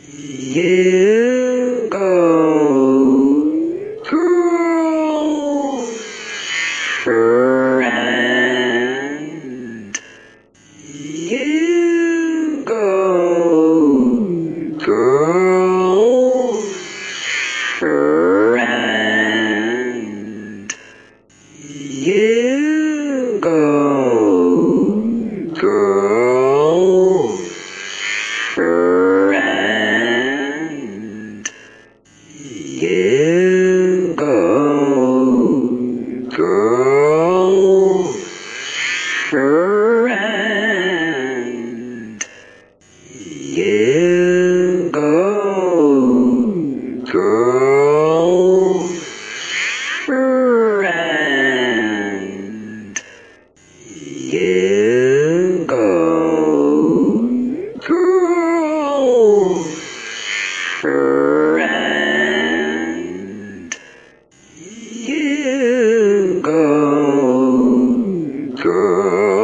You go, girlfriend. You go, girlfriend. You go, girlfriend. You go, girlfriend. You go, girlfriend. You go, girlfriend. You go,